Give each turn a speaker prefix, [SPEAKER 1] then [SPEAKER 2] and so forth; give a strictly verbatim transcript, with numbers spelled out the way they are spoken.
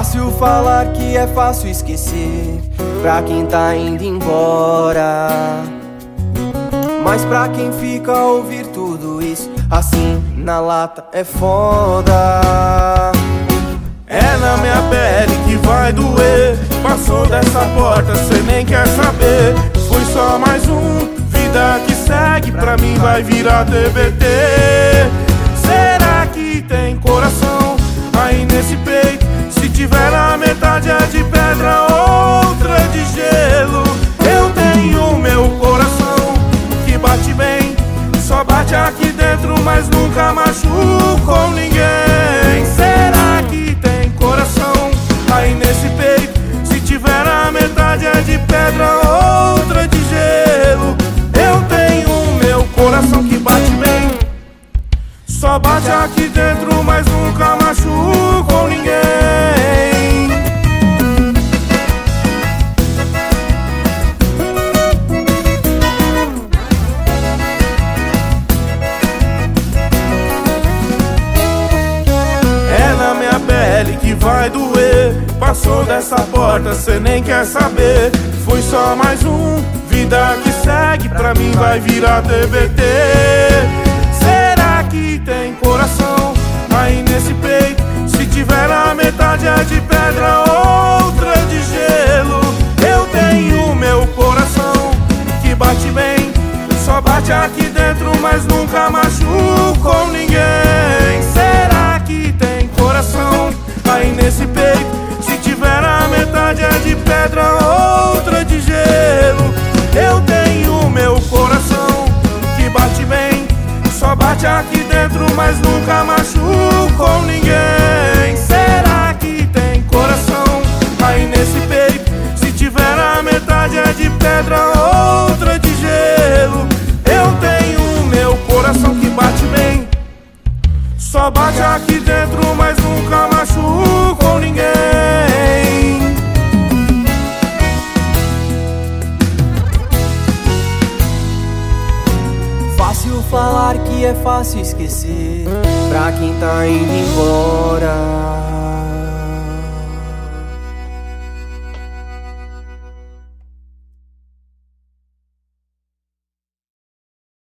[SPEAKER 1] Fácil falar que é fácil esquecer pra quem tá indo embora, mas pra quem fica a ouvir tudo isso assim na lata é foda.
[SPEAKER 2] É na minha pele que vai doer. Passou dessa porta, cê nem quer saber. Foi só mais um, vida que segue. Pra mim vai virar T B T. Será que tem coração aí nesse peito? Se tiver a metade é de pedra, outra de gelo. Eu tenho meu coração que bate bem, só bate aqui dentro, mas nunca machucou ninguém. Será que tem coração aí nesse peito? Se tiver a metade é de pedra, outra de gelo. Eu tenho meu coração que bate bem, só bate aqui dentro, mas nunca machucou ninguém. É na minha pele que vai doer. Passou dessa porta, cê nem quer saber. Foi só mais um, vida que segue. Pra mim vai virar T B T. Será que tem coração aí nesse peito? Se tiver a metade é de pedra, outra de gelo. Eu tenho meu coração que bate bem, só bate aqui dentro, mas nunca machucou ninguém. Será que tem coração aí nesse peito? Se tiver a metade é de pedra, outra de gelo. Eu tenho meu coração que bate bem, só bate aqui dentro, mas nunca machucou ninguém. Será que tem coração aí nesse peito? Se tiver a metade é de pedra, outra de gelo. Eu tenho meu coração que bate bem, só bate aqui dentro, mas nunca machucou ninguém.
[SPEAKER 1] Fácil falar que é fácil esquecer pra quem tá indo embora,